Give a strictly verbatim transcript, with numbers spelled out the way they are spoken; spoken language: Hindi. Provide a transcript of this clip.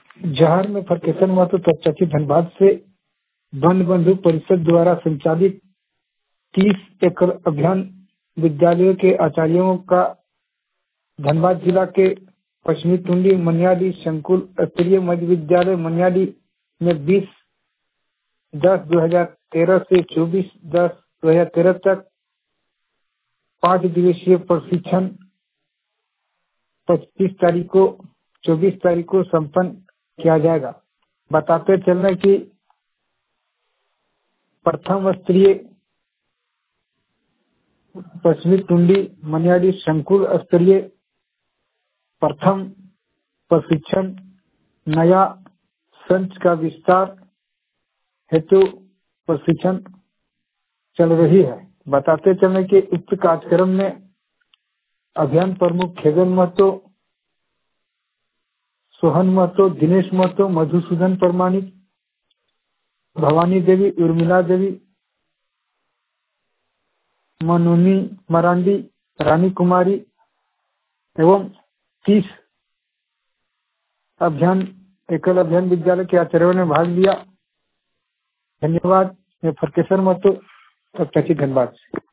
जहार में फरकेशन महतो तपचाची धनबाद से वन बंधु परिषद द्वारा संचालित तीस एकड़ अभियान विद्यालयों के आचार्यों का धनबाद जिला के पश्चिमी टुंडी मनियाडी संकुल स्तरीय मध्य विद्यालय मनियाडी में बीस दस दो हजार तेरह से चौबीस दस दो हजार तेरह तक पाँच दिवसीय प्रशिक्षण पच्चीस तारीख को चौबीस तारीख को संपन्न किया जाएगा। बताते चलने की प्रथम स्तरीय पश्चिमी टुंडी मनियाडी संकुल स्तरीय प्रथम प्रशिक्षण नया संच का विस्तार हेतु प्रशिक्षण चल रही है। बताते चलने के उक्त कार्यक्रम में अभियान प्रमुख खेगन महतो, सोहन महतो, दिनेश महतो, मधुसूदन परमाणिक, भवानी देवी, उर्मिला देवी, मनोनी मरांडी, रानी कुमारी एवं तीस अभियान एकल अभियान विद्यालय के आचार्यों ने भाग लिया। धन्यवाद। मैं फरकेश्वर महतो, तपचाची धनबाद।